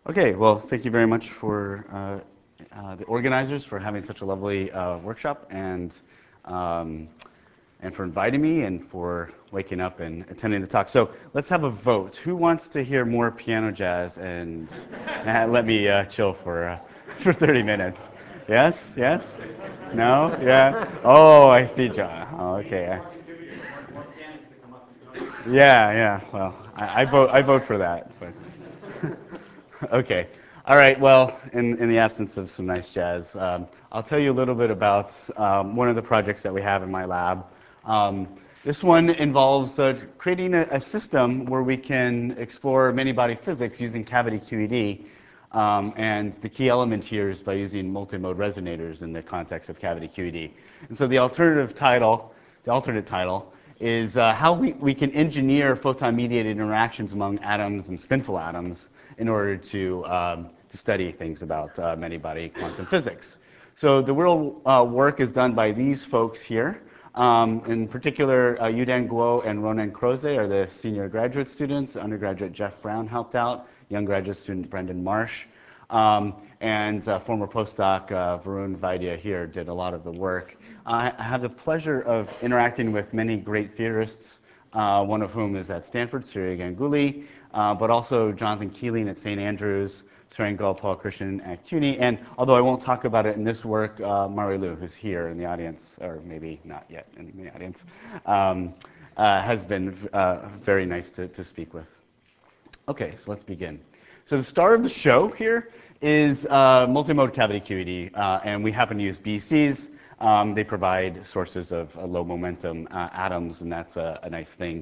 Okay, well, thank you very much for the organizers for having such a lovely workshop um, and for inviting me and for waking up and attending the talk. So let's have a vote. Who wants to hear more piano jazz and let me chill for 30 minutes? Yes? Yes? No? Yeah? Oh, I see, John. Oh, okay. Yeah, yeah. Well, I vote for that. But okay. All right. Well, in the absence of some nice jazz, I'll tell you a little bit about one of the projects that we have in my lab. Um, this one involves creating a system where we can explore many-body physics using cavity QED. And the key element here is by using multimode resonators in the context of cavity QED. And so the alternate title is how we can engineer photon-mediated interactions among atoms and spinful atoms in order to study things about many-body quantum physics. So the real work is done by these folks here. In particular, Yudan Guo and Ronan Croze are the senior graduate students. Undergraduate Jeff Brown helped out. Young graduate student Brendan Marsh. And former postdoc Varun Vaidya here did a lot of the work. I have the pleasure of interacting with many great theorists, one of whom is at Stanford, Surya Ganguly, but also Jonathan Keeling at St. Andrews, Suren Gopalakrishnan at CUNY, and although I won't talk about it in this work, Mari Lu, who's here in the audience, or maybe not yet in the audience, has been very nice to speak with. Okay, so let's begin. So the star of the show here is multimode cavity QED, and we happen to use BCs. They provide sources of low momentum atoms, and that's a nice thing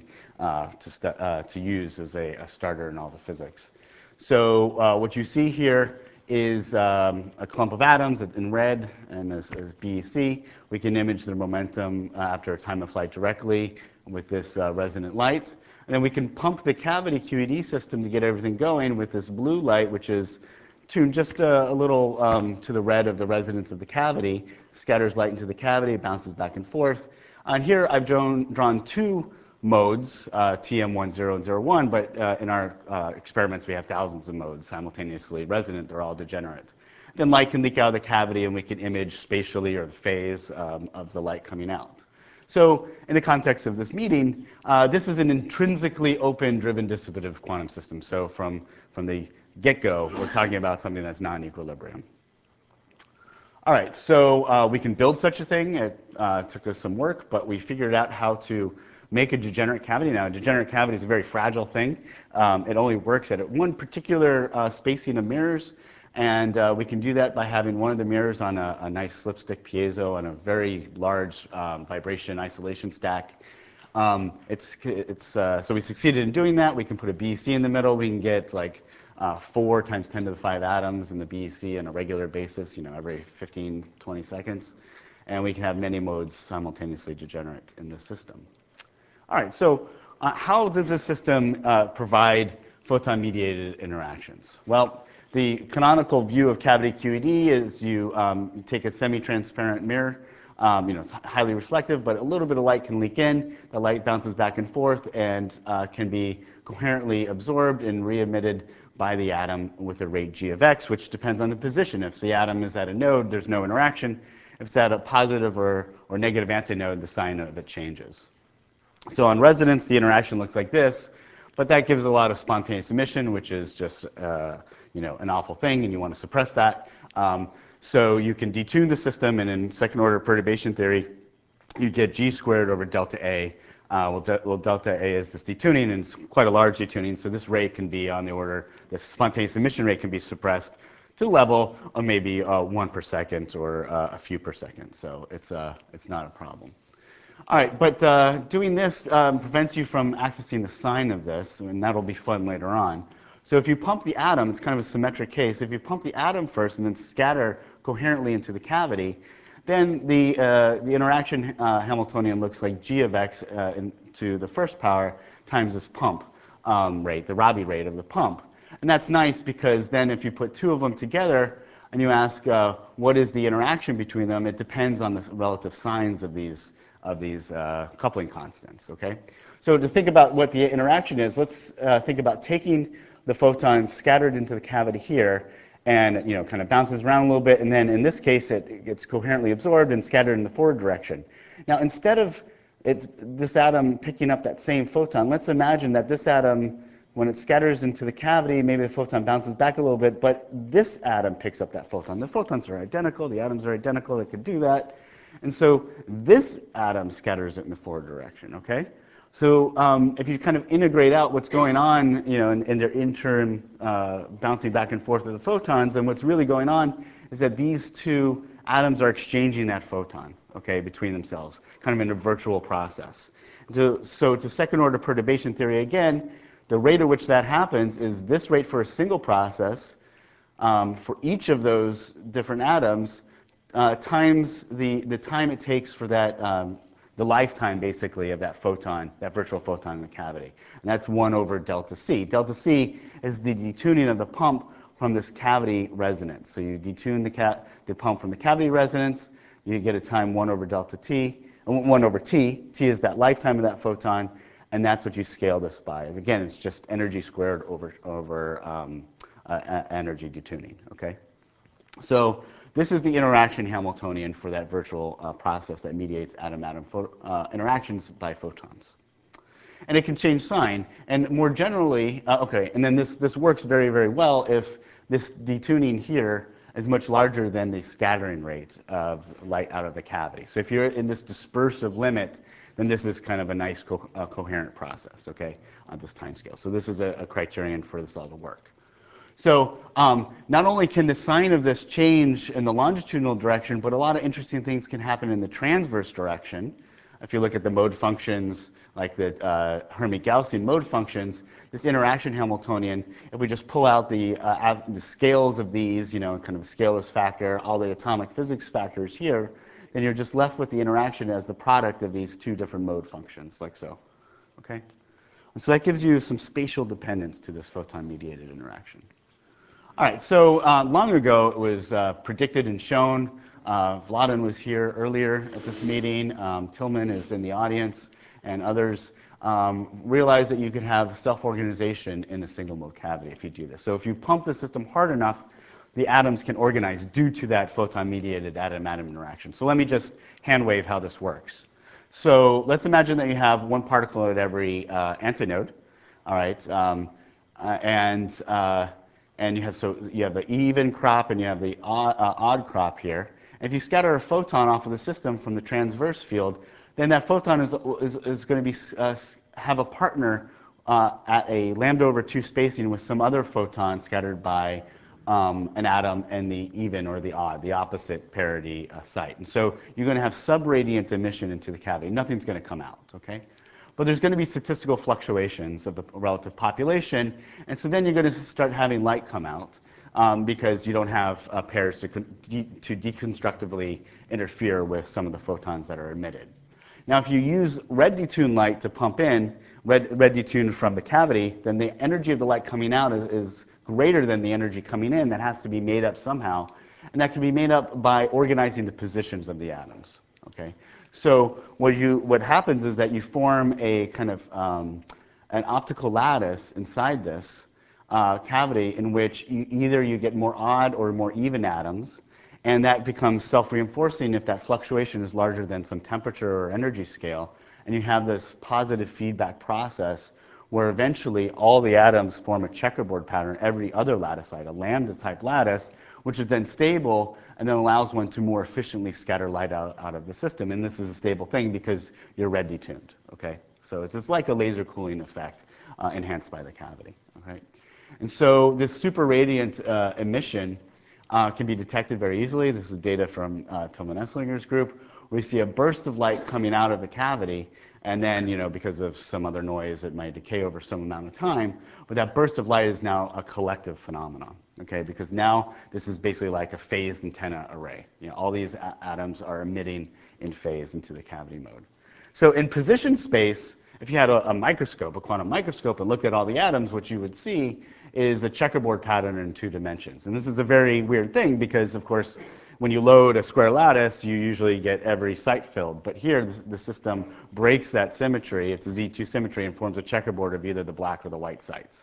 to use as a starter in all the physics. So what you see here is a clump of atoms in red, and as BEC. We can image their momentum after a time of flight directly with this resonant light. And then we can pump the cavity QED system to get everything going with this blue light, which is tuned just a little to the red of the resonance of the cavity, scatters light into the cavity, bounces back and forth. And here I've drawn two modes, TM10 and 01, but in our experiments we have thousands of modes simultaneously resonant. They're all degenerate. Then light can leak out of the cavity, and we can image spatially or the phase of the light coming out. So in the context of this meeting, this is an intrinsically open driven dissipative quantum system. So from the get-go, we're talking about something that's non-equilibrium. All right, so we can build such a thing. It took us some work, but we figured out how to make a degenerate cavity. Now, a degenerate cavity is a very fragile thing. It only works at one particular spacing of mirrors, and we can do that by having one of the mirrors on a nice slipstick piezo on a very large vibration isolation stack. So we succeeded in doing that. We can put a BEC in the middle. We can get like 4 times 10 to the 5 atoms in the BEC on a regular basis, every 15, 20 seconds. And we can have many modes simultaneously degenerate in the system. All right, so how does this system provide photon-mediated interactions? Well, the canonical view of cavity QED is you take a semi-transparent mirror. It's highly reflective, but a little bit of light can leak in. The light bounces back and forth and can be coherently absorbed and re-emitted by the atom with a rate g of x, which depends on the position. If the atom is at a node, there's no interaction. If it's at a positive or negative antinode, the sign of it changes. So on resonance, the interaction looks like this, but that gives a lot of spontaneous emission, which is just an awful thing, and you want to suppress that. So you can detune the system, and in second-order perturbation theory, you get g squared over delta A. Well, delta A is this detuning, and it's quite a large detuning, so this rate can be on the order, the spontaneous emission rate can be suppressed to the level of maybe 1 per second or a few per second. So it's not a problem. All right, but doing this prevents you from accessing the sign of this, and that'll be fun later on. So if you pump the atom, it's kind of a symmetric case. If you pump the atom first and then scatter coherently into the cavity, then the interaction Hamiltonian looks like g of x to the first power times this pump rate, the Rabi rate of the pump. And that's nice because then if you put two of them together and you ask what is the interaction between them, it depends on the relative signs of these coupling constants, okay? So to think about what the interaction is, let's think about taking the photon scattered into the cavity here, and kind of bounces around a little bit, and then in this case it gets coherently absorbed and scattered in the forward direction. Now instead of this atom picking up that same photon, let's imagine that this atom, when it scatters into the cavity, maybe the photon bounces back a little bit, but this atom picks up that photon. The photons are identical, the atoms are identical, they could do that. And so this atom scatters it in the forward direction, okay? So if you kind of integrate out what's going on, in their interim bouncing back and forth of the photons, then what's really going on is that these two atoms are exchanging that photon, okay, between themselves, kind of in a virtual process. So to second order perturbation theory again, the rate at which that happens is this rate for a single process for each of those different atoms times the time it takes for that, the lifetime basically of that photon, that virtual photon in the cavity. And that's 1 over delta C. Delta C is the detuning of the pump from this cavity resonance. So you detune the pump from the cavity resonance, you get a time 1 over delta T, 1 over T. T is that lifetime of that photon, and that's what you scale this by. And again, it's just energy squared over energy detuning, okay? So this is the interaction Hamiltonian for that virtual process that mediates atom-atom interactions by photons. And it can change sign. And more generally, okay, and then this works very, very well if this detuning here is much larger than the scattering rate of light out of the cavity. So if you're in this dispersive limit, then this is kind of a nice coherent process, okay, on this time scale. So this is a criterion for this all to work. So not only can the sign of this change in the longitudinal direction, but a lot of interesting things can happen in the transverse direction. If you look at the mode functions, like the Hermite-Gaussian mode functions, this interaction Hamiltonian, if we just pull out the scales of these, kind of a scaleless factor, all the atomic physics factors here, then you're just left with the interaction as the product of these two different mode functions, like so. Okay? And so that gives you some spatial dependence to this photon-mediated interaction. All right, so long ago it was predicted and shown. Vladan was here earlier at this meeting. Tillman is in the audience, and others realized that you could have self-organization in a single mode cavity if you do this. So if you pump the system hard enough, the atoms can organize due to that photon-mediated atom-atom interaction. So let me just hand wave how this works. So let's imagine that you have one particle at every antinode, all right, and you have the even crop and you have the odd crop here. And if you scatter a photon off of the system from the transverse field, then that photon is going to be have a partner at a lambda over 2 spacing with some other photon scattered by an atom in the even or the odd, the opposite parity site. And so you're going to have subradiant emission into the cavity. Nothing's going to come out, okay? But there's going to be statistical fluctuations of the relative population, and so then you're going to start having light come out because you don't have pairs to deconstructively interfere with some of the photons that are emitted. Now, if you use red detuned light to pump in, red detuned from the cavity, then the energy of the light coming out is greater than the energy coming in. That has to be made up somehow, and that can be made up by organizing the positions of the atoms, okay? So what happens is that you form a kind of an optical lattice inside this cavity in which either you get more odd or more even atoms, and that becomes self-reinforcing if that fluctuation is larger than some temperature or energy scale, and you have this positive feedback process where eventually all the atoms form a checkerboard pattern every other lattice site, a lambda-type lattice, which is then stable and then allows one to more efficiently scatter light out of the system. And this is a stable thing because you're red detuned, okay? So it's just like a laser cooling effect enhanced by the cavity, okay? And so this super radiant emission can be detected very easily. This is data from Tillman Esslinger's group. We see a burst of light coming out of the cavity, and then, because of some other noise, it might decay over some amount of time. But that burst of light is now a collective phenomenon, okay? Because now this is basically like a phased antenna array. All these atoms are emitting in phase into the cavity mode. So in position space, if you had a microscope, a quantum microscope, and looked at all the atoms, what you would see is a checkerboard pattern in 2 dimensions. And this is a very weird thing because, of course, when you load a square lattice, you usually get every site filled. But here, the system breaks that symmetry. It's a Z2 symmetry and forms a checkerboard of either the black or the white sites.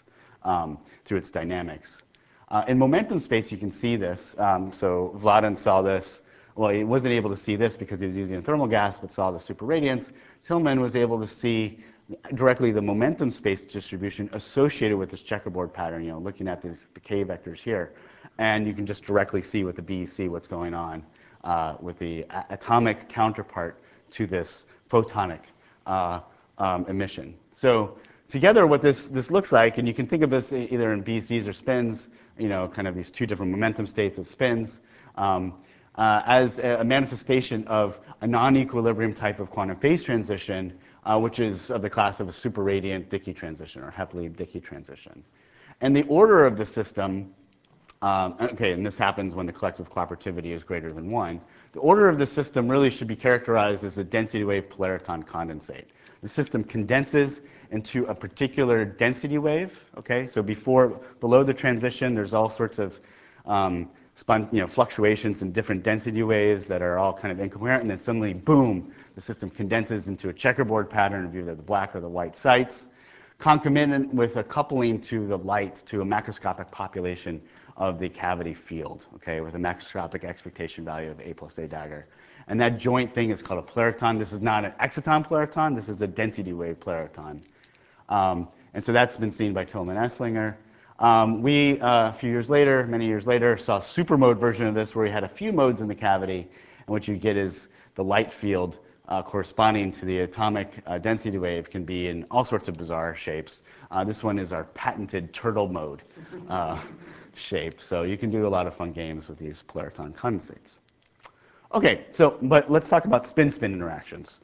through its dynamics. In momentum space, you can see this. So Vladan saw this. Well, he wasn't able to see this because he was using a thermal gas, but saw the superradiance. Tillman was able to see directly the momentum space distribution associated with this checkerboard pattern, looking at the k vectors here. And you can just directly see with the BEC what's going on with the atomic counterpart to this photonic emission. So together what this looks like, and you can think of this either in BECs or spins, kind of these two different momentum states as spins, as a manifestation of a non-equilibrium type of quantum phase transition, which is of the class of a superradiant Dicke transition or Heppley-Dicke transition. And the order of the system, okay, and this happens when the collective cooperativity is greater than 1. The order of the system really should be characterized as a density wave polariton condensate. The system condenses into a particular density wave, okay? So below the transition, there's all sorts of fluctuations in different density waves that are all kind of incoherent, and then suddenly, boom, the system condenses into a checkerboard pattern of either the black or the white sites, concomitant with a coupling to the light to a macroscopic population of the cavity field, okay, with a macroscopic expectation value of A plus A dagger. And that joint thing is called a polariton. This is not an exciton polariton. This is a density wave polariton. And so that's been seen by Tillman Esslinger. We, a few years later, many years later, saw a supermode version of this where we had a few modes in the cavity, and what you get is the light field corresponding to the atomic density wave can be in all sorts of bizarre shapes. This one is our patented turtle mode shape. So you can do a lot of fun games with these polariton condensates. Okay, but let's talk about spin-spin interactions.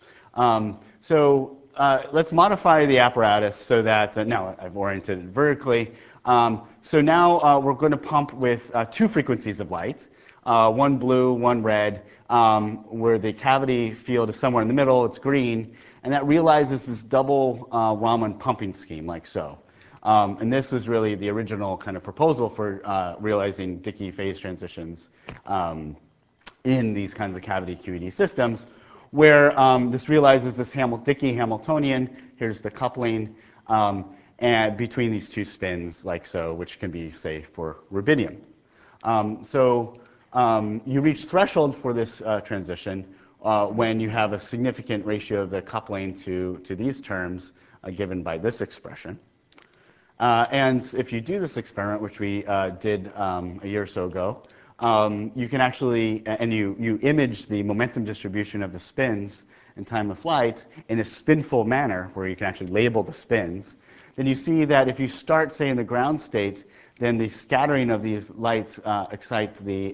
Let's modify the apparatus so that, now I've oriented it vertically. So now we're going to pump with two frequencies of light, one blue, one red, where the cavity field is somewhere in the middle, it's green, and that realizes this double Raman pumping scheme, like so. And this was really the original kind of proposal for realizing Dicke phase transitions in these kinds of cavity QED systems, where this realizes this Dicke Hamiltonian. Here's the coupling and between these two spins, like so, which can be, say, for rubidium. You reach threshold for this transition when you have a significant ratio of the coupling to these terms given by this expression. And if you do this experiment, which we did a year or so ago, you can actually, and you image the momentum distribution of the spins in time of flight in a spinful manner, where you can actually label the spins, then you see that if you start, say, in the ground state, then the scattering of these lights excite the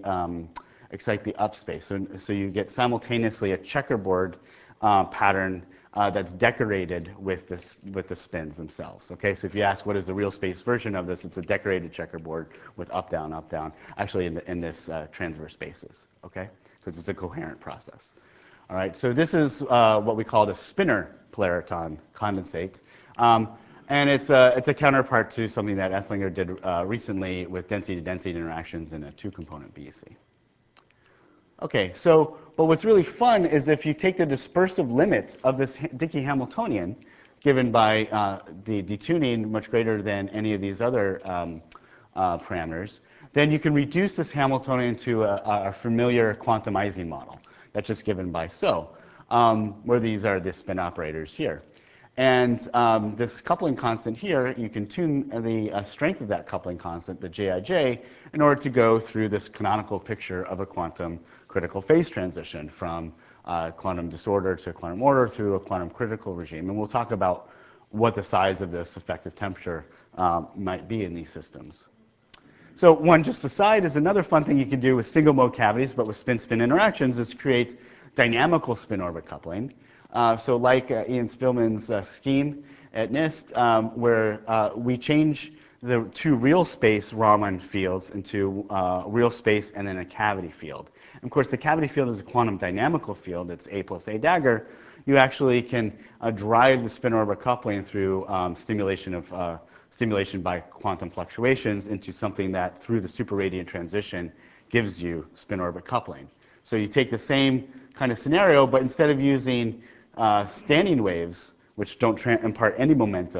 up space. So you get simultaneously a checkerboard pattern that's decorated with the spins themselves. Okay, so if you ask what is the real space version of this, it's a decorated checkerboard with up, down, actually in this transverse spaces. Okay, because it's a coherent process. All right, so this is what we call the spinor polariton condensate. And it's a counterpart to something that Esslinger did recently with density-to-density interactions in a two-component BEC. Okay, but what's really fun is if you take the dispersive limit of this Dicke Hamiltonian, given by the detuning much greater than any of these other parameters, then you can reduce this Hamiltonian to a familiar quantumizing model that's just given by where these are the spin operators here. And this coupling constant here, you can tune the strength of that coupling constant, the Jij, in order to go through this canonical picture of a quantum critical phase transition from quantum disorder to quantum order through a quantum critical regime. And we'll talk about what the size of this effective temperature might be in these systems. So one just aside is another fun thing you can do with single mode cavities, but with spin-spin interactions, is create dynamical spin-orbit coupling. So like Ian Spillman's scheme at NIST, where we change the two real space Raman fields into real space and then a cavity field. And of course, the cavity field is a quantum dynamical field. It's A plus A dagger. You actually can drive the spin-orbit coupling through stimulation by quantum fluctuations into something that, through the superradiant transition, gives you spin-orbit coupling. So you take the same kind of scenario, but instead of using standing waves, which don't impart any momentum,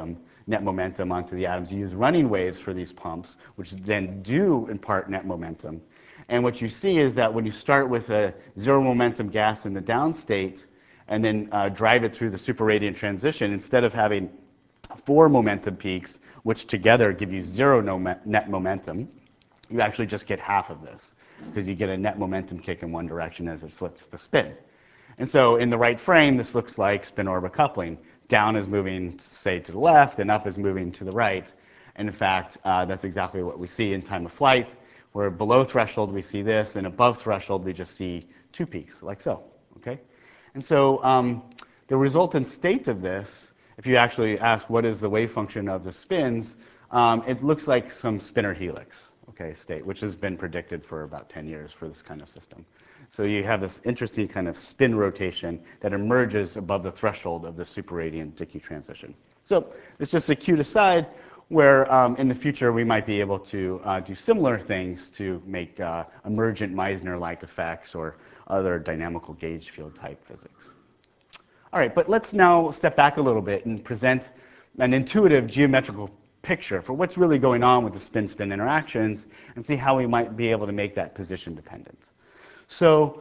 net momentum onto the atoms. You use running waves for these pumps, which then do impart net momentum. And what you see is that when you start with a zero momentum gas in the down state and then drive it through the superradiant transition, instead of having 4 momentum peaks, which together give you 0 net momentum, you actually just get half of this, because you get a net momentum kick in one direction as it flips the spin. And so in the right frame, this looks like spin-orbit coupling. Down is moving, say, to the left, and up is moving to the right. And in fact, that's exactly what we see in time of flight, where below threshold we see this, and above threshold we just see 2 peaks, like so. Okay? And so the resultant state of this, if you actually ask what is the wave function of the spins, it looks like some spinor helix, okay, state, which has been predicted for about 10 years for this kind of system. So you have this interesting kind of spin rotation that emerges above the threshold of the superradiant Dickey transition. So it's just a cute aside where in the future we might be able to do similar things to make emergent Meissner-like effects or other dynamical gauge field type physics. All right, but let's now step back a little bit and present an intuitive geometrical picture for what's really going on with the spin-spin interactions and see how we might be able to make that position dependent. So,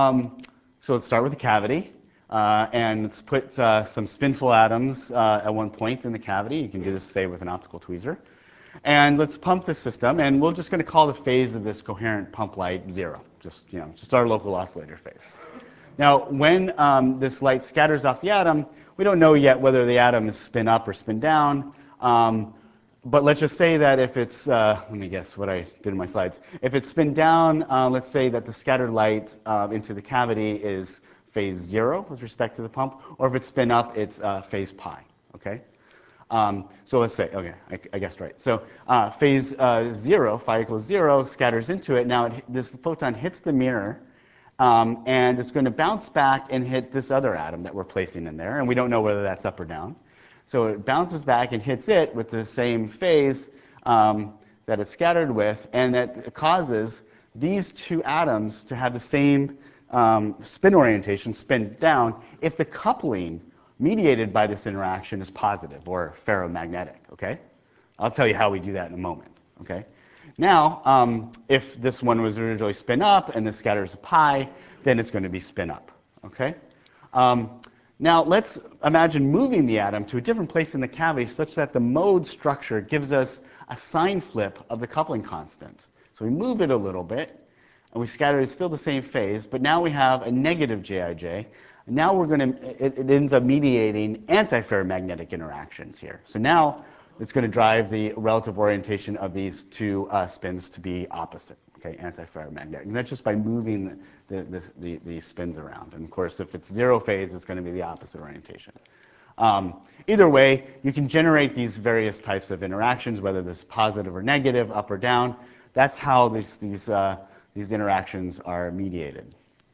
let's start with the cavity, and let's put some spinful atoms at one point in the cavity. You can do this, say, with an optical tweezer. And let's pump the system, and we're just going to call the phase of this coherent pump light 0, just our local oscillator phase. Now, when this light scatters off the atom, we don't know yet whether the atom is spin up or spin down. But let's just say that if it's, let me guess what I did in my slides. If it's spin down, let's say that the scattered light into the cavity is phase 0 with respect to the pump, or if it's spin up, it's phase pi, okay? So let's say, okay, I guessed right. So phase 0, phi equals 0, scatters into it. Now this photon hits the mirror, and it's going to bounce back and hit this other atom that we're placing in there, and we don't know whether that's up or down. So it bounces back and hits it with the same phase that it's scattered with, and that causes these 2 atoms to have the same spin orientation, spin down, if the coupling mediated by this interaction is positive or ferromagnetic, okay? I'll tell you how we do that in a moment, okay? Now, if this one was originally spin up and this scatters a pi, then it's going to be spin up, okay? Now, let's imagine moving the atom to a different place in the cavity such that the mode structure gives us a sign flip of the coupling constant. So we move it a little bit, and we scatter it still the same phase, but now we have a negative Jij. And now we're going to, it ends up mediating antiferromagnetic interactions here. So now it's going to drive the relative orientation of these 2 spins to be opposite, okay, antiferromagnetic. And that's just by moving the spins around. And of course, if it's 0 phase, it's going to be the opposite orientation. Either way, you can generate these various types of interactions, whether this is positive or negative, up or down. That's how these interactions are mediated.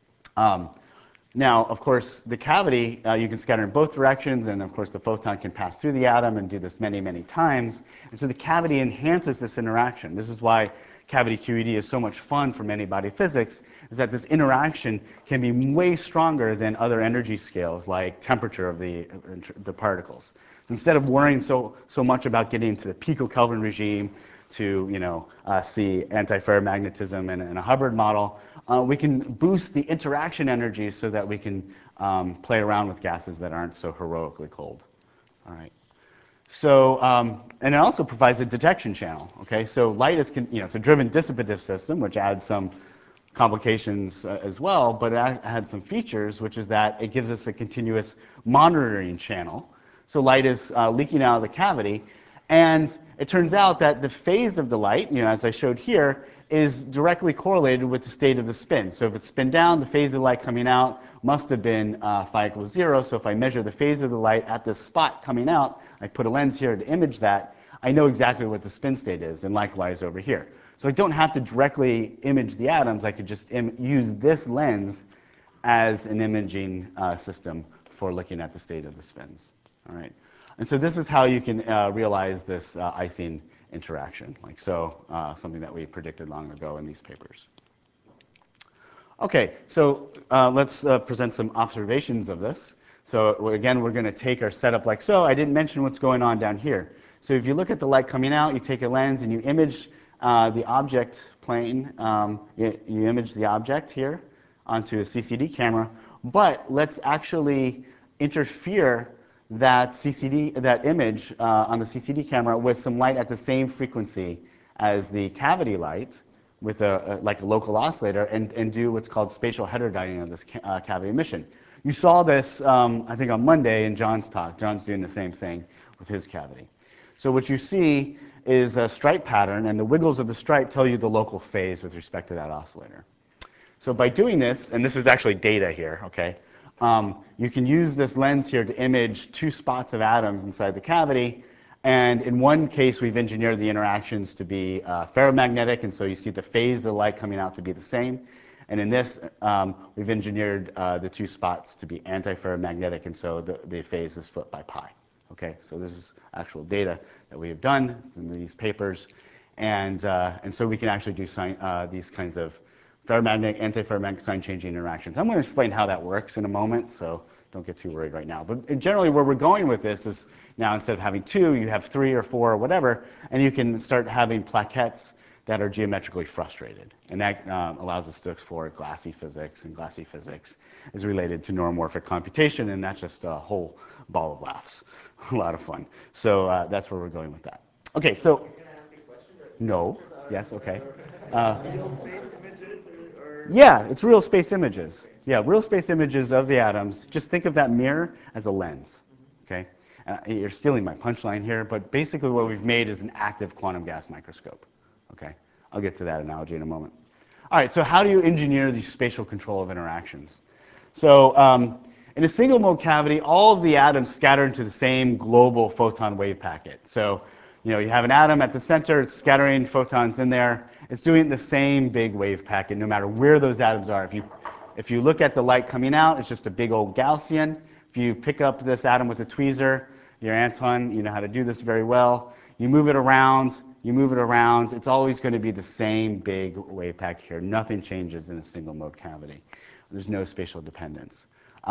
Now, of course, the cavity, you can scatter in both directions, and of course the photon can pass through the atom and do this many, many times. And so the cavity enhances this interaction. This is why cavity QED is so much fun for many-body physics, is that this interaction can be way stronger than other energy scales, like temperature of the particles. So instead of worrying so much about getting to the picokelvin regime to see antiferromagnetism in a Hubbard model, we can boost the interaction energy so that we can play around with gases that aren't so heroically cold. All right. So, and it also provides a detection channel. Okay, so light is, it's a driven dissipative system, which adds some complications as well, but it had some features, which is that it gives us a continuous monitoring channel. So light is leaking out of the cavity, and it turns out that the phase of the light, as I showed here, is directly correlated with the state of the spin. So if it's spin down, the phase of the light coming out must have been phi equals 0. So if I measure the phase of the light at this spot coming out, I put a lens here to image that, I know exactly what the spin state is, and likewise over here. So I don't have to directly image the atoms. I could just use this lens as an imaging system for looking at the state of the spins. All right. And so this is how you can realize this Ising interaction, like so, something that we predicted long ago in these papers. Okay, so let's present some observations of this. So again, we're going to take our setup like so. I didn't mention what's going on down here. So if you look at the light coming out, you take a lens and you image the object plane. You image the object here onto a CCD camera. But let's actually interfere that image on the CCD camera with some light at the same frequency as the cavity light with like a local oscillator and do what's called spatial heterodyning of this cavity emission. You saw this, I think, on Monday in John's talk. John's doing the same thing with his cavity. So what you see is a stripe pattern, and the wiggles of the stripe tell you the local phase with respect to that oscillator. So by doing this, and this is actually data here, okay, you can use this lens here to image two spots of atoms inside the cavity. And in one case, we've engineered the interactions to be ferromagnetic, and so you see the phase of the light coming out to be the same. And in this, we've engineered the two spots to be antiferromagnetic, and so the phase is flipped by pi. Okay, so this is actual data that we have done. It's in these papers. And so we can actually do these kinds of ferromagnetic, antiferromagnetic sign-changing interactions. I'm going to explain how that works in a moment, so don't get too worried right now. But generally, where we're going with this is now instead of having two, you have three or four or whatever, and you can start having plaquettes that are geometrically frustrated. And that allows us to explore glassy physics, and glassy physics is related to neuromorphic computation, and that's just a whole ball of laughs. A lot of fun. So that's where we're going with that. Okay, so. Can I ask a question? No. Yes, okay. Real space images or Yeah, it's real space images. Yeah, real space images of the atoms. Just think of that mirror as a lens. Okay? You're stealing my punchline here, but basically what we've made is an active quantum gas microscope. Okay? I'll get to that analogy in a moment. All right, so how do you engineer the spatial control of interactions? So in a single mode cavity, all of the atoms scatter into the same global photon wave packet. So you have an atom at the center, it's scattering photons in there. It's doing the same big wave packet no matter where those atoms are. If you look at the light coming out, it's just a big old Gaussian. If you pick up this atom with a tweezer, you're Anton, you know how to do this very well. You move it around, it's always going to be the same big wave packet here. Nothing changes in a single mode cavity. There's no spatial dependence.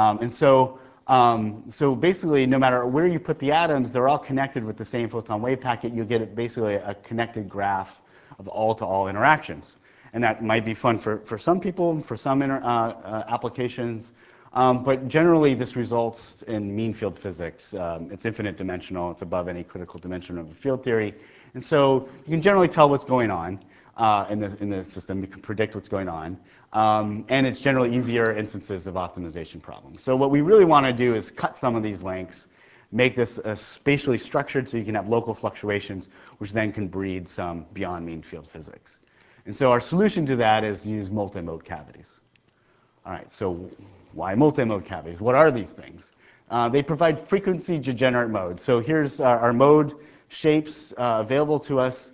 So basically, no matter where you put the atoms, they're all connected with the same photon wave packet. You get basically a connected graph of all-to-all interactions. And that might be fun for some people, for some applications. But generally, this results in mean field physics. It's infinite dimensional. It's above any critical dimension of a field theory. And so you can generally tell what's going on in the system. You can predict what's going on. And it's generally easier instances of optimization problems. So what we really want to do is cut some of these lengths, make this spatially structured so you can have local fluctuations, which then can breed some beyond mean field physics. And so our solution to that is use multimode cavities. All right, so why multimode cavities? What are these things? They provide frequency degenerate modes. So here's our mode shapes available to us.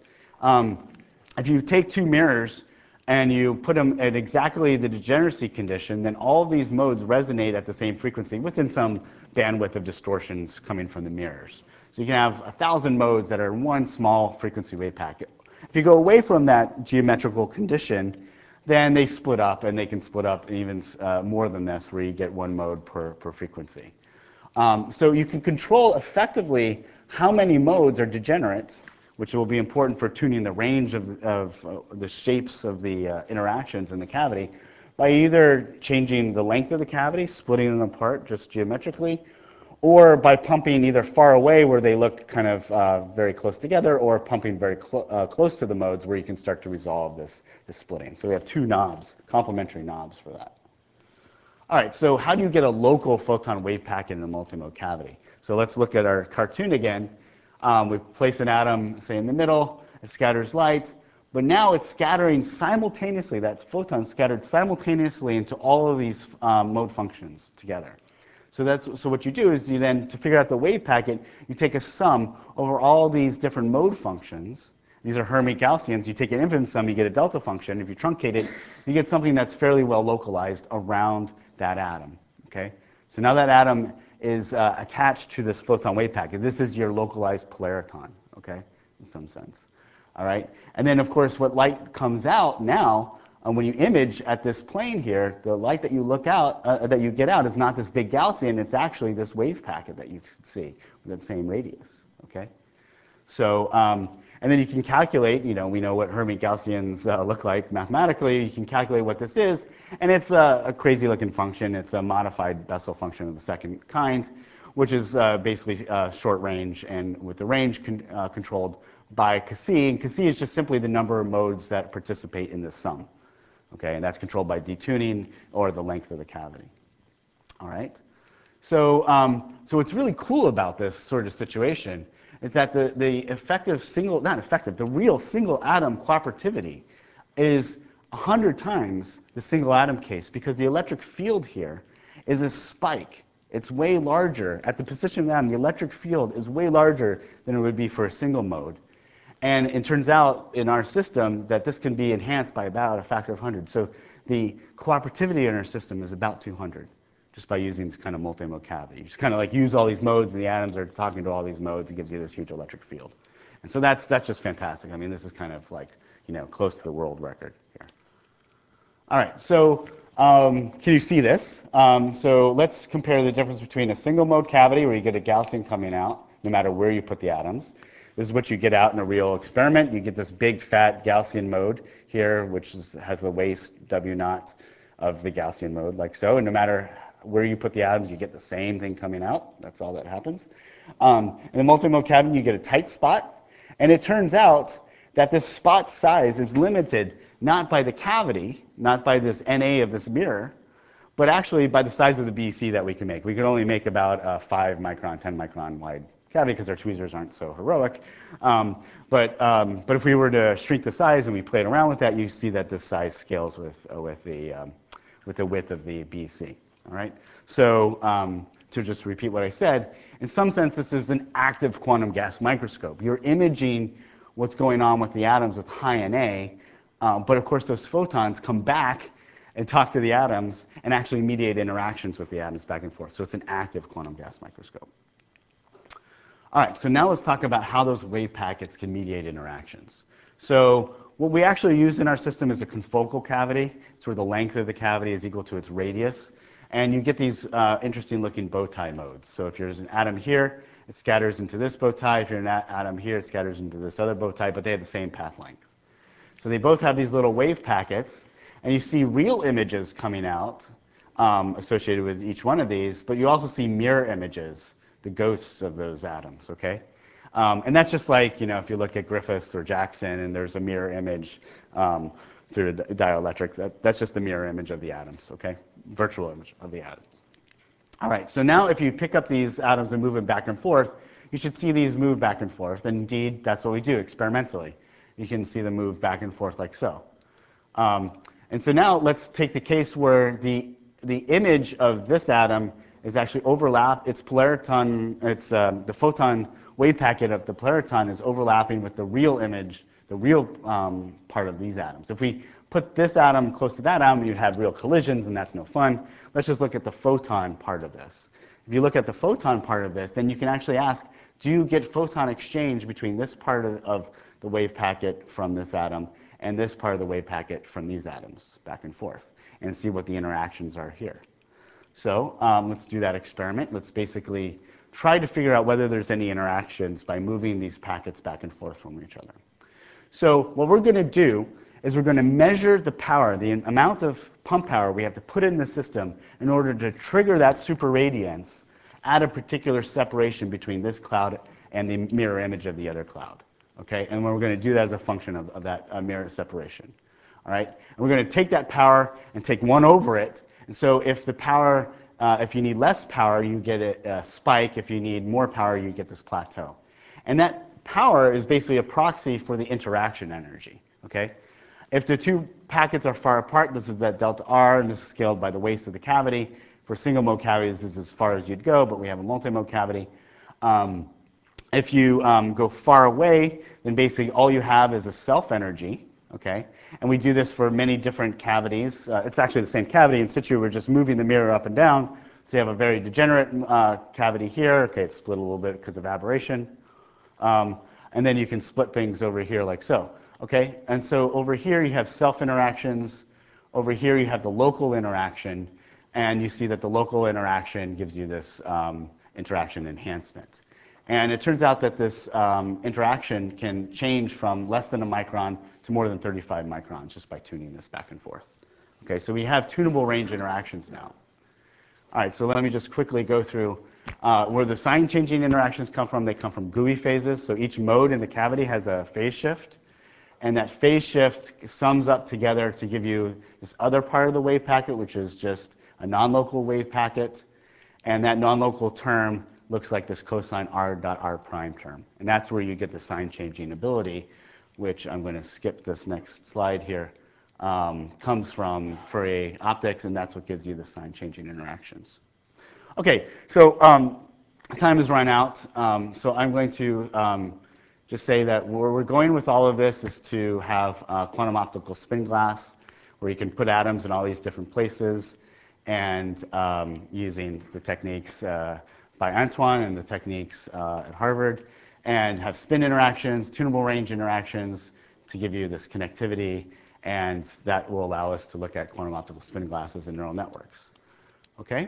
If you take two mirrors and you put them at exactly the degeneracy condition, then all of these modes resonate at the same frequency within some bandwidth of distortions coming from the mirrors. So you can have 1,000 modes that are in one small frequency wave packet. If you go away from that geometrical condition, then they split up, and they can split up even more than this, where you get one mode per frequency. So you can control effectively how many modes are degenerate, which will be important for tuning the range of the shapes of the interactions in the cavity, by either changing the length of the cavity, splitting them apart just geometrically, or by pumping either far away where they look kind of very close together, or pumping very close to the modes where you can start to resolve this splitting. So we have two knobs, complementary knobs for that. All right, so how do you get a local photon wave packet in a multimode cavity? So let's look at our cartoon again. We place an atom, say, in the middle. It scatters light. But now it's scattering simultaneously. That photon scattered simultaneously into all of these mode functions together. So what you do is you then, to figure out the wave packet, you take a sum over all these different mode functions. These are Hermite Gaussians. You take an infinite sum, you get a delta function. If you truncate it, you get something that's fairly well localized around that atom. Okay? So now that atom is attached to this photon wave packet. This is your localized polariton, okay, in some sense. All right? And then, of course, what light comes out now when you image at this plane here, the light that you look out, that you get out, is not this big Gaussian. It's actually this wave packet that you can see with that same radius. Okay. So, and then you can calculate. We know what Hermite Gaussians look like mathematically. You can calculate what this is, and it's a crazy-looking function. It's a modified Bessel function of the second kind, which is basically short range, and with the range controlled by Cassi. And Cassi is just simply the number of modes that participate in this sum. Okay, and that's controlled by detuning or the length of the cavity. All right. So, so what's really cool about this sort of situation is that the effective single, not effective, the real single atom cooperativity is 100 times the single atom case, because the electric field here is a spike. It's way larger. At the position of the atom, the electric field is way larger than it would be for a single mode. And it turns out in our system that this can be enhanced by about a factor of 100. So the cooperativity in our system is about 200, just by using this kind of multi-mode cavity. You just kind of like use all these modes, and the atoms are talking to all these modes. It gives you this huge electric field. And so that's just fantastic. I mean, this is kind of like, close to the world record here. All right, so can you see this? So let's compare the difference between a single mode cavity, where you get a Gaussian coming out, no matter where you put the atoms. This is what you get out in a real experiment. You get this big, fat Gaussian mode here, which has the waist W naught of the Gaussian mode, like so. And no matter where you put the atoms, you get the same thing coming out. That's all that happens. In the multi-mode cavity, you get a tight spot. And it turns out that this spot size is limited not by the cavity, not by this NA of this mirror, but actually by the size of the BC that we can make. We can only make about a 5 micron, 10 micron wide cavity, because our tweezers aren't so heroic. But if we were to shrink the size and we played around with that, you see that this size scales with the width of the BC. All right. So to just repeat what I said, in some sense, this is an active quantum gas microscope. You're imaging what's going on with the atoms with high NA, but of course those photons come back and talk to the atoms and actually mediate interactions with the atoms back and forth. So it's an active quantum gas microscope. All right, so now let's talk about how those wave packets can mediate interactions. So what we actually use in our system is a confocal cavity. It's where the length of the cavity is equal to its radius. And you get these interesting looking bow tie modes. So if there's an atom here, it scatters into this bow tie. If you're an atom here, it scatters into this other bow tie, but they have the same path length. So they both have these little wave packets, and you see real images coming out associated with each one of these, but you also see mirror images, the ghosts of those atoms, okay? And that's just like, if you look at Griffiths or Jackson and there's a mirror image through a dielectric, that's just the mirror image of the atoms, okay? Virtual image of the atoms. All right, so now if you pick up these atoms and move them back and forth, you should see these move back and forth. And indeed, that's what we do experimentally. You can see them move back and forth like so. And so now let's take the case where the image of this atom is actually overlap. Its polariton, the photon wave packet of the polariton is overlapping with the real image, the real part of these atoms. If we put this atom close to that atom, you'd have real collisions, and that's no fun. Let's just look at the photon part of this. If you look at the photon part of this, then you can actually ask, do you get photon exchange between this part of the wave packet from this atom and this part of the wave packet from these atoms, back and forth, and see what the interactions are here. So let's do that experiment. Let's basically try to figure out whether there's any interactions by moving these packets back and forth from each other. So what we're going to do is we're going to measure the power, the amount of pump power we have to put in the system in order to trigger that superradiance at a particular separation between this cloud and the mirror image of the other cloud. Okay? And we're going to do that as a function of that mirror separation. All right? And we're going to take that power and take 1 over it. And so if the power, if you need less power, you get a spike. If you need more power, you get this plateau. And that power is basically a proxy for the interaction energy. Okay? If the two packets are far apart, this is that delta R, and this is scaled by the waist of the cavity. For single mode cavities, this is as far as you'd go, but we have a multi-mode cavity. If you go far away, then basically all you have is a self-energy, okay? And we do this for many different cavities. It's actually the same cavity. In situ, we're just moving the mirror up and down. So you have a very degenerate cavity here. Okay, it's split a little bit because of aberration. And then you can split things over here like so. Okay, and so over here you have self-interactions. Over here, you have the local interaction, and you see that the local interaction gives you this interaction enhancement. And it turns out that this interaction can change from less than a micron to more than 35 microns just by tuning this back and forth. Okay, so we have tunable range interactions now. All right, so let me just quickly go through where the sign changing interactions come from. They come from GUI phases. So each mode in the cavity has a phase shift. And that phase shift sums up together to give you this other part of the wave packet, which is just a non-local wave packet. And that non-local term looks like this cosine r dot r prime term. And that's where you get the sign changing ability, which I'm going to skip this next slide here, comes from Fourier optics, and that's what gives you the sign changing interactions. Okay, so time has run out, so I'm going to just say that where we're going with all of this is to have quantum optical spin glass, where you can put atoms in all these different places, and using the techniques by Antoine and the techniques at Harvard, and have spin interactions, tunable range interactions to give you this connectivity, and that will allow us to look at quantum optical spin glasses and neural networks. Okay?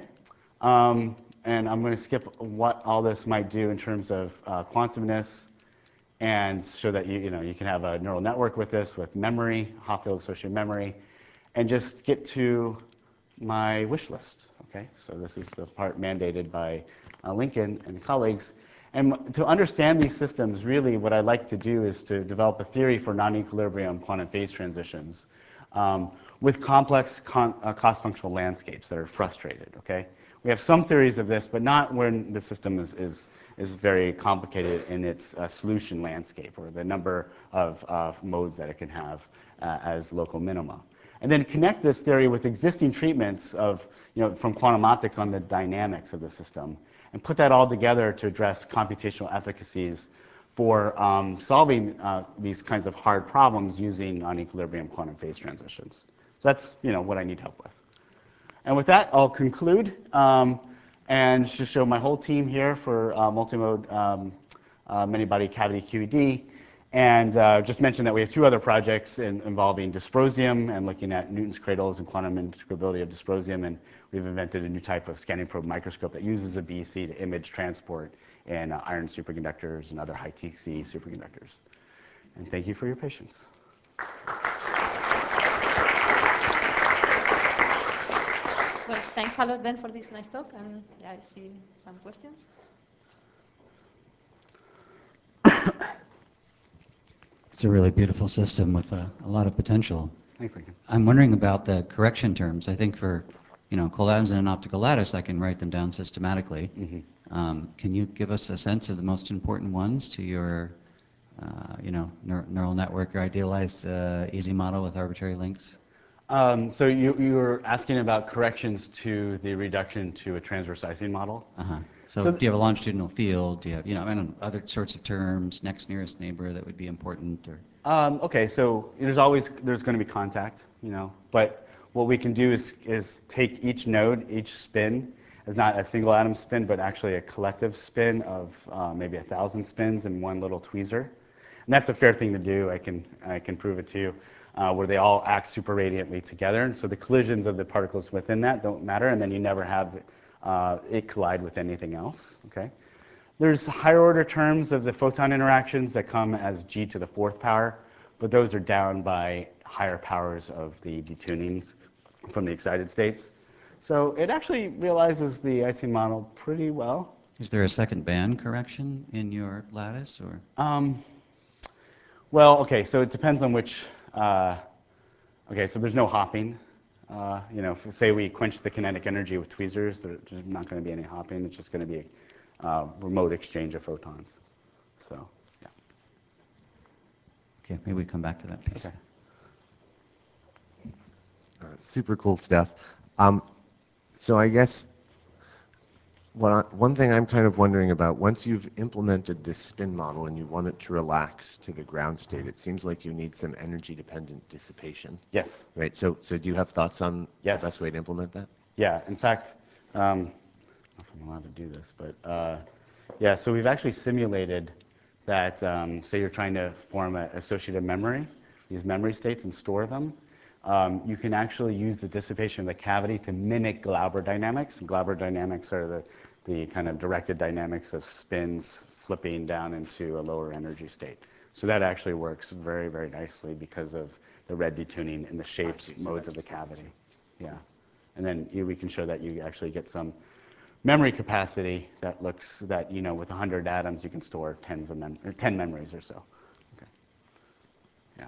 And I'm going to skip what all this might do in terms of quantumness, and show that you can have a neural network with this, with memory, Hopfield associated memory, and just get to my wish list. Okay, so this is the part mandated by Lincoln and colleagues. And to understand these systems, really what I'd like to do is to develop a theory for non-equilibrium quantum phase transitions with complex cost-functional landscapes that are frustrated. Okay, we have some theories of this, but not when the system is very complicated in its solution landscape, or the number of modes that it can have as local minima. And then connect this theory with existing treatments of, from quantum optics on the dynamics of the system, and put that all together to address computational efficacies for solving these kinds of hard problems using non-equilibrium quantum phase transitions. So that's what I need help with. And with that, I'll conclude and just show my whole team here for multimode many-body cavity QED. And just mention that we have two other projects involving dysprosium and looking at Newton's cradles and quantum integrability of dysprosium. And we've invented a new type of scanning probe microscope that uses a BEC to image transport in iron superconductors and other high TC superconductors. And thank you for your patience. Well, thanks a lot, Ben, for this nice talk. And yeah, I see some questions. It's a really beautiful system with a lot of potential. Thanks, Lincoln. I'm wondering about the correction terms. I think for cold atoms in an optical lattice, I can write them down systematically. Mm-hmm. Can you give us a sense of the most important ones to your neural network, your idealized easy model with arbitrary links? So you were asking about corrections to the reduction to a transverse Ising model? Uh-huh. So do you have a longitudinal field? Do you have, other sorts of terms, next nearest neighbor that would be important? Or okay, so there's going to be contact, but what we can do is take each node, each spin, as not a single atom spin, but actually a collective spin of maybe 1,000 spins in one little tweezer. And that's a fair thing to do. I can prove it to you, where they all act super radiantly together. And so the collisions of the particles within that don't matter, and then you never have it collide with anything else. Okay. There's higher order terms of the photon interactions that come as g to the 4th power, but those are down by higher powers of the detunings from the excited states. So it actually realizes the Ising model pretty well. is there a second band correction in your lattice, or? Well, okay, so it depends on which. Okay, so there's no hopping. If, say we quench the kinetic energy with tweezers, there's not going to be any hopping. It's just going to be remote exchange of photons. So, yeah. Okay, maybe we come back to that piece. Okay. Super cool stuff. So I guess one thing I'm kind of wondering about, once you've implemented this spin model and you want it to relax to the ground state, it seems like you need some energy-dependent dissipation. Yes. Right. So do you have thoughts on Yes. the best way to implement that? Yeah. In fact, I don't know if I'm allowed to do this, but yeah. So we've actually simulated that. Say you're trying to form an associative memory, these memory states, and store them. you can actually use the dissipation of the cavity to mimic Glauber dynamics. Glauber dynamics are the kind of directed dynamics of spins flipping down into a lower energy state. So that actually works very, very nicely because of the red detuning and the shapes, modes of the cavity. Yeah. And then we can show that you actually get some memory capacity that looks that, you know, with 100 atoms, you can store 10 memories or so. Okay. Yeah.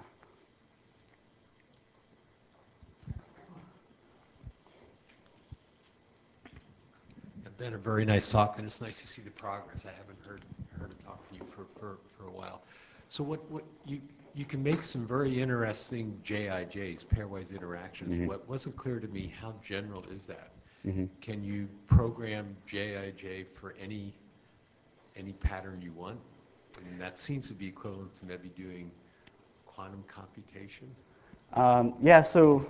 Been a very nice talk, and it's nice to see the progress. I haven't heard a talk from you for a while. So what you can make some very interesting JIJs, pairwise interactions. Mm-hmm. What wasn't clear to me, how general is that? Mm-hmm. Can you program JIJ for any pattern you want? And that seems to be equivalent to maybe doing quantum computation. Yeah, so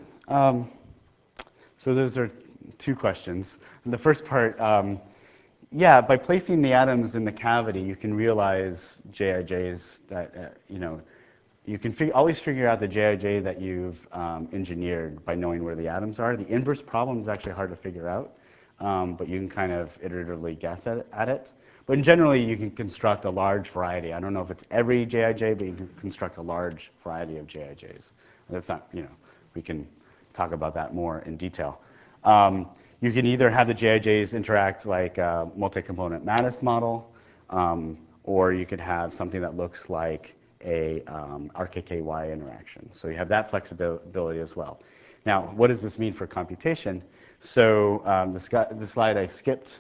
those are two questions. And the first part, yeah, by placing the atoms in the cavity, you can realize JIJs that, you know, you can always figure out the JIJ that you've engineered by knowing where the atoms are. The inverse problem is actually hard to figure out, but you can kind of iteratively guess at it. But generally, you can construct a large variety. I don't know if it's every JIJ, but you can construct a large variety of JIJs. That's not, you know, we can talk about that more in detail. You can either have the JIJs interact like a multi-component Mattis model, or you could have something that looks like a RKKY interaction. So you have that flexibility as well. Now, what does this mean for computation? So the slide I skipped,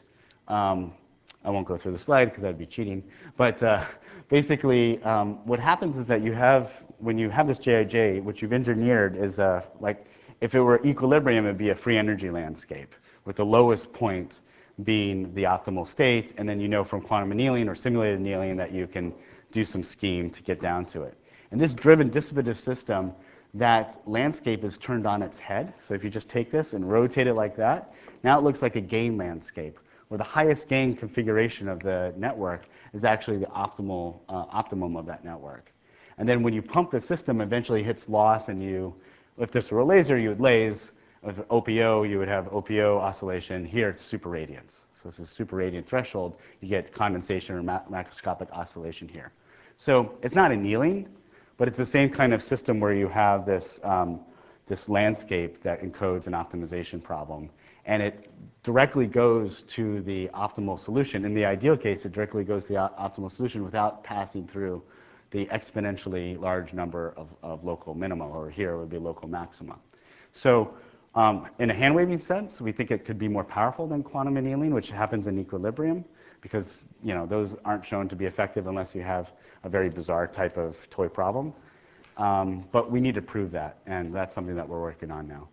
I won't go through the slide because that'd be cheating. But basically, what happens is that when you have this JIJ, what you've engineered is like, if it were equilibrium, it'd be a free energy landscape, with the lowest point being the optimal state, and then you know from quantum annealing or simulated annealing that you can do some scheme to get down to it. And this driven dissipative system, that landscape is turned on its head. So if you just take this and rotate it like that, now it looks like a gain landscape, where the highest gain configuration of the network is actually the optimum of that network. And then when you pump the system, eventually hits loss, and if this were a laser, you would laze. With OPO, you would have OPO oscillation. Here, it's superradiance. So this is superradiant threshold. You get condensation or macroscopic oscillation here. So it's not annealing, but it's the same kind of system where you have this, this landscape that encodes an optimization problem. And it directly goes to the optimal solution. In the ideal case, it directly goes to the optimal solution without passing through the exponentially large number of local minima, or here it would be local maxima. So in a hand-waving sense, we think it could be more powerful than quantum annealing, which happens in equilibrium, because, you know, those aren't shown to be effective unless you have a very bizarre type of toy problem. But we need to prove that, and that's something that we're working on now.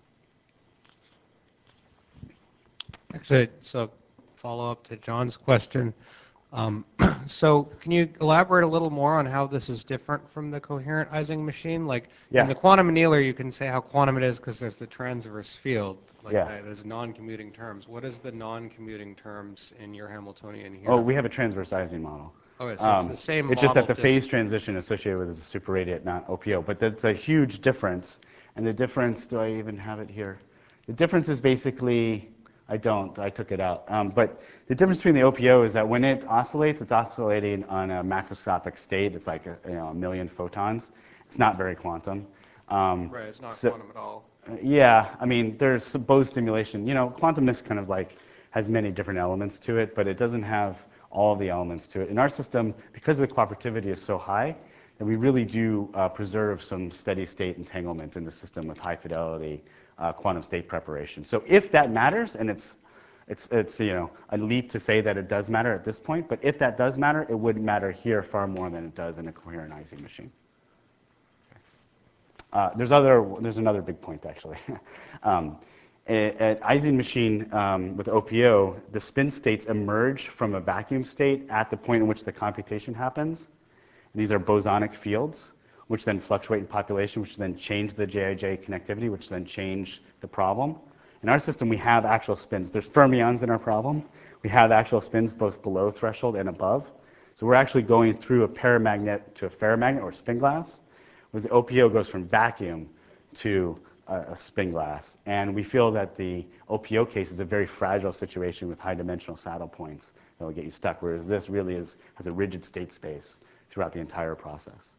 Actually, so follow up to John's question. So can you elaborate a little more on how this is different from the coherent Ising machine? Like in the quantum annealer, you can say how quantum it is because there's the transverse field. Like there's non-commuting terms. What is the non-commuting terms in your Hamiltonian here? Oh, we have a transverse Ising model. Okay, so it's the same model. It's just that the phase transition associated with it is a superradiant, not OPO. But that's a huge difference. And the difference, do I even have it here? The difference is basically, I don't, I took it out. But the difference between the OPO is that when it oscillates, it's oscillating on a macroscopic state. It's like a million photons. It's not very quantum. Right, it's not quantum at all. Yeah, I mean, there's some Bose stimulation. You know, quantumness kind of like has many different elements to it, but it doesn't have all the elements to it. In our system, because the cooperativity is so high, that we really do preserve some steady state entanglement in the system with high fidelity quantum state preparation. So if that matters, and it's you know, a leap to say that it does matter at this point, but if that does matter, it would matter here far more than it does in a coherent Ising machine. There's another big point, actually. At Ising machine with OPO, the spin states emerge from a vacuum state at the point in which the computation happens. These are bosonic fields, which then fluctuate in population, which then change the JIJ connectivity, which then change the problem. In our system, we have actual spins. There's fermions in our problem. We have actual spins both below threshold and above. So we're actually going through a paramagnet to a ferromagnet or spin glass, whereas the OPO goes from vacuum to a spin glass. And we feel that the OPO case is a very fragile situation with high dimensional saddle points that will get you stuck, whereas this really has a rigid state space throughout the entire process.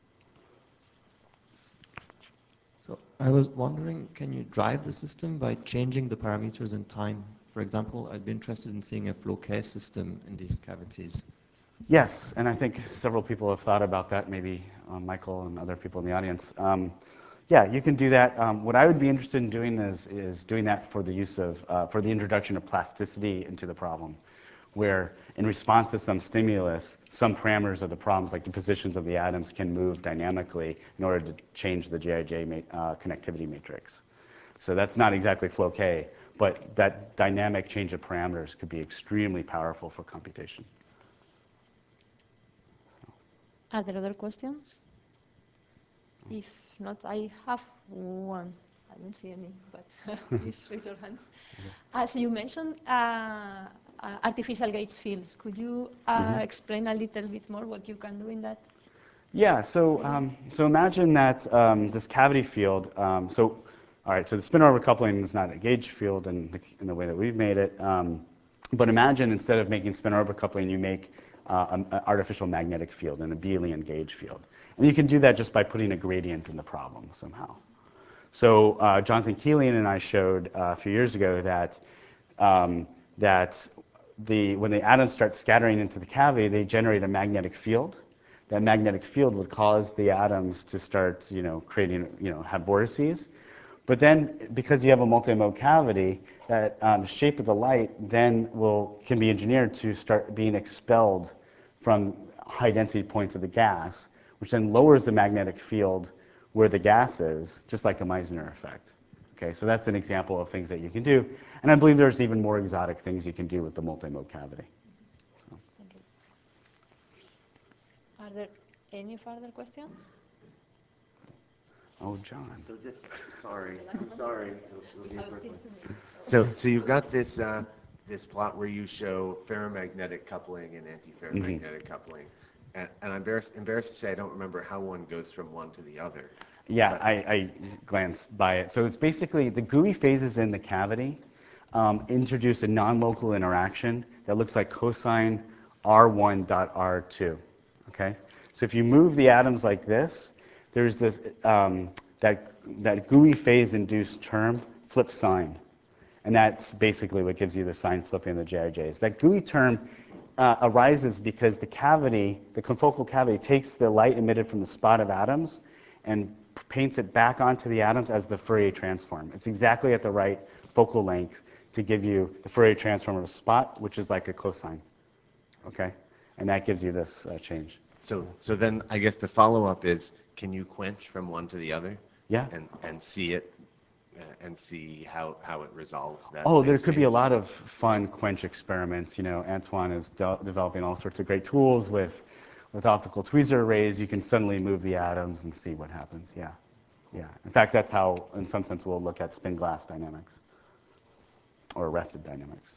So I was wondering, can you drive the system by changing the parameters in time? For example, I'd be interested in seeing a flow case system in these cavities. Yes, and I think several people have thought about that, maybe Michael and other people in the audience. Yeah, you can do that. What I would be interested in doing is doing that for the use of, for the introduction of plasticity into the problem, where in response to some stimulus, some parameters of the problems, like the positions of the atoms, can move dynamically in order to change the GIJ connectivity matrix. So that's not exactly flow K, but that dynamic change of parameters could be extremely powerful for computation. Are there other questions? If not, I have one. I don't see any, but please raise your hands. So you mentioned artificial gauge fields. Could you explain a little bit more what you can do in that? Yeah, so, so imagine that this cavity field, all right, so the spin-orbit coupling is not a gauge field in the way that we've made it, but imagine instead of making spin-orbit coupling, you make an artificial magnetic field, an abelian gauge field. And you can do that just by putting a gradient in the problem somehow. So Jonathan Keeling and I showed a few years ago that, when the atoms start scattering into the cavity, they generate a magnetic field. That magnetic field would cause the atoms to start, creating, have vortices. But then, because you have a multi-mode cavity, that the shape of the light then can be engineered to start being expelled from high-density points of the gas, which then lowers the magnetic field where the gas is, just like a Meissner effect. Okay, so that's an example of things that you can do. And I believe there's even more exotic things you can do with the multi-mode cavity. So. Thank you. Are there any further questions? Oh, John. So just, sorry. It'll be quickly. So you've got this, this plot where you show ferromagnetic coupling and antiferromagnetic coupling. And I'm embarrassed to say I don't remember how one goes from one to the other. Yeah, I glanced by it. So it's basically the gooey phases in the cavity introduce a non-local interaction that looks like cosine R1 dot R2. Okay? So if you move the atoms like this, there's this, that gooey phase-induced term, flip sine. And that's basically what gives you the sign flipping the JIJs. That gooey term arises because the cavity, the confocal cavity, takes the light emitted from the spot of atoms and paints it back onto the atoms as the Fourier transform. It's exactly at the right focal length to give you the Fourier transform of a spot, which is like a cosine. Okay? And that gives you this change. So then I guess the follow-up is, can you quench from one to the other? Yeah. And see it, and see how it resolves that? Oh, there could be a lot of fun quench experiments. Antoine is developing all sorts of great tools with optical tweezer arrays. You can suddenly move the atoms and see what happens. Yeah. Yeah. In fact, that's how, in some sense, we'll look at spin glass dynamics or arrested dynamics.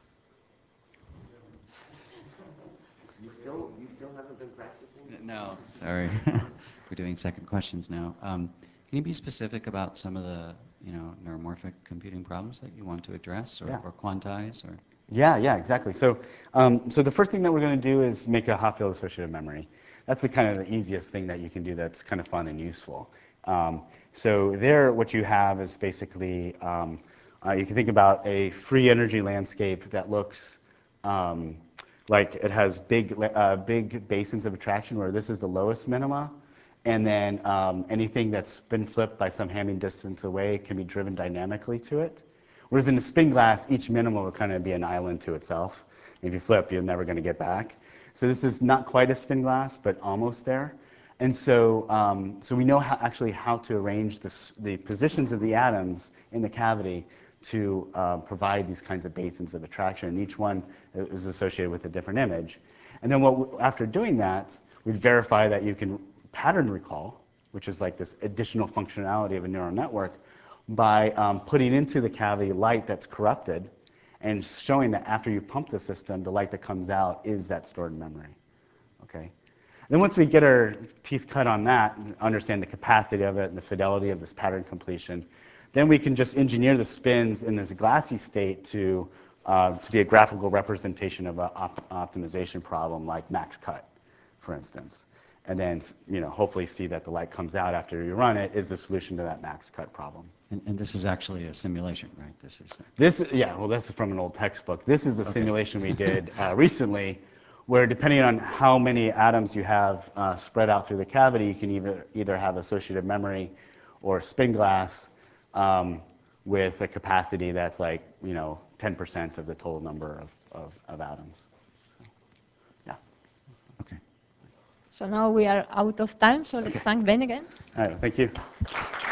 You still haven't been practicing? No, sorry. We're doing second questions now. Can you be specific about some of the neuromorphic computing problems that you want to address or quantize? Or? Yeah, exactly. So, so the first thing that we're going to do is make a hot field associative memory. That's the kind of the easiest thing that you can do that's kind of fun and useful. So there, what you have is basically, you can think about a free energy landscape that looks like it has big basins of attraction where this is the lowest minima, and then anything that's been flipped by some Hamming distance away can be driven dynamically to it. Whereas in the spin glass, each minima will kind of be an island to itself. If you flip, you're never going to get back. So this is not quite a spin glass, but almost there. And so, so we know actually how to arrange the positions of the atoms in the cavity to provide these kinds of basins of attraction. And each one is associated with a different image. And then after doing that, we'd verify that you can pattern recall, which is like this additional functionality of a neural network, by putting into the cavity light that's corrupted and showing that after you pump the system, the light that comes out is that stored memory. Okay? Then once we get our teeth cut on that and understand the capacity of it and the fidelity of this pattern completion, then we can just engineer the spins in this glassy state to be a graphical representation of an optimization problem like max cut, for instance. And then, hopefully see that the light comes out after you run it is the solution to that max cut problem. And this is actually a simulation, right? Yeah, well, this is from an old textbook. This is a simulation we did recently, where depending on how many atoms you have spread out through the cavity, you can either have associative memory or spin glass with a capacity that's like 10% of the total number of atoms. Yeah. Okay. So now we are out of time, so let's thank Ben again. All right, thank you.